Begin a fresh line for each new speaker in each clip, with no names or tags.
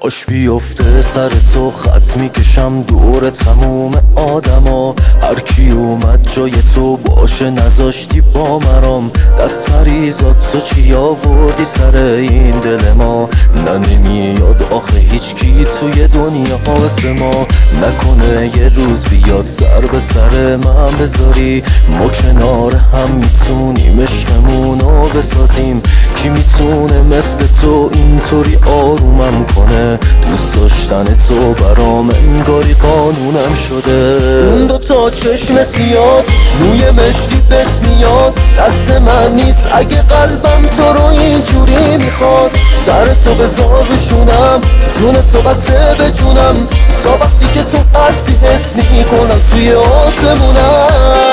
کاش بیفته سر تو خط میکشم دور تموم آدما. هر کی اومد جای تو باشه نذاشتی با مرام. دست مریضات تو چی آوردی سر این دل ما؟ نه نمیاد آخه هیچ کی توی دنیا واسه ما. نکنه یه روز بیاد سر به سر من بذاری، ما کنار هم میتونیم عشقمونو بسازیم. کی میتونه مثل تو اینطوری آرومم کنه؟ دوست داشتن تو برام انگاری قانونم شده. اون دوتا چشم سیاد روی مشکی بت میاد، دست من نیست اگه قلبم تو رو اینجوری میخواد. سر تو بذار بشونم، جون تو بسته به جونم، تا وقتی که تو هستی حس میکنم توی آسمونم.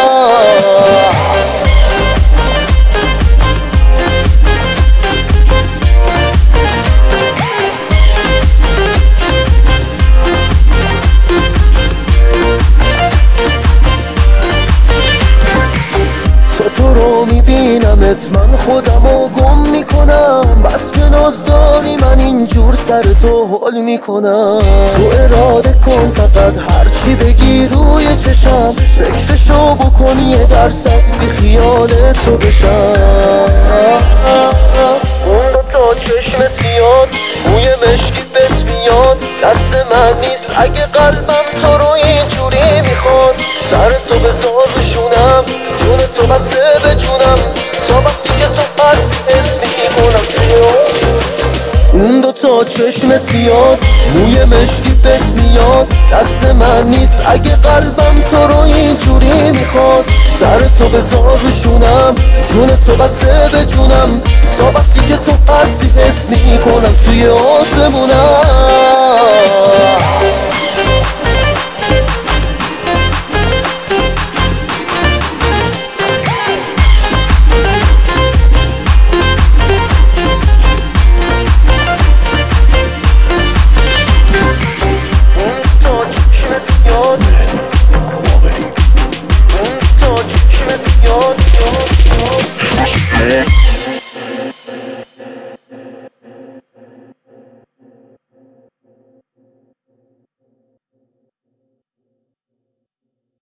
تو رو میبینمت من خودمو گم میکنم، بس که ناز داری من اینجور سر تو حل میکنم. تو اراده کن فقط هرچی بگی روی چشم، فکرشو بکن یه درصد بی خیال تو بشم. اون دوتا چشم سیاد روی مشکی بت میاد، دست من نیست اگه قلبم تو رو اینجوری میخواد. سر تو بذار بشونم، جون تو بسته به جونم، تا وقتی که تو حس میکنم توی. اون دوتا چشم سیاد موی مشکی بت میاد، دست من نیست اگه قلبم تو رو اینجوری میخواد. سر تو بذار بشونم، جون تو بسته به جونم، تا وقتی که تو هستی حس میکنم توی آسمونم.